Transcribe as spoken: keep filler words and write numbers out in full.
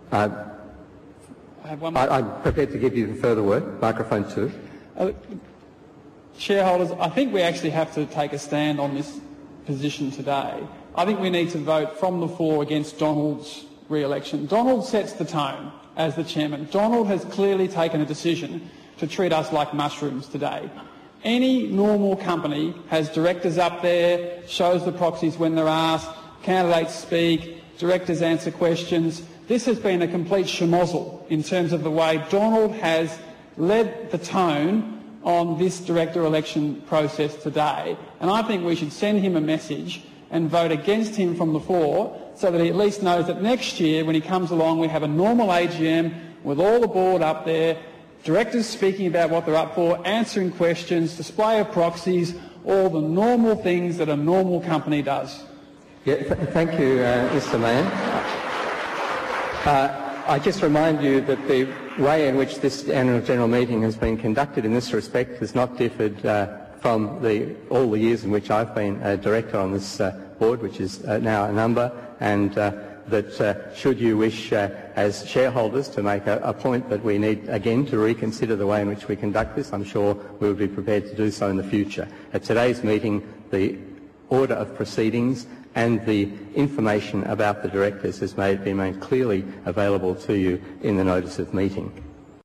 Uh, I have one I, more. I'm prepared to give you the further word. Microphone two. Uh, shareholders, I think we actually have to take a stand on this position today. I think we need to vote from the floor against Donald's re-election. Donald sets the tone as the chairman. Donald has clearly taken a decision to treat us like mushrooms today. Any normal company has directors up there, shows the proxies when they're asked, candidates speak, directors answer questions. This has been a complete schmozzle in terms of the way Donald has led the tone on this director election process today. And I think we should send him a message and vote against him from the floor so that he at least knows that next year when he comes along we have a normal A G M with all the board up there, directors speaking about what they're up for, answering questions, display of proxies, all the normal things that a normal company does. Yeah, th thank you, uh, Mister Mann. Uh, I just remind you that the way in which this annual general meeting has been conducted in this respect has not differed uh, from the, all the years in which I've been a director on this uh, board, which is uh, now a number, and uh, that uh, should you wish uh, as shareholders to make a, a point that we need again to reconsider the way in which we conduct this, I'm sure we would be prepared to do so in the future. At today's meeting, the order of proceedings and the information about the directors has made, been made clearly available to you in the notice of meeting.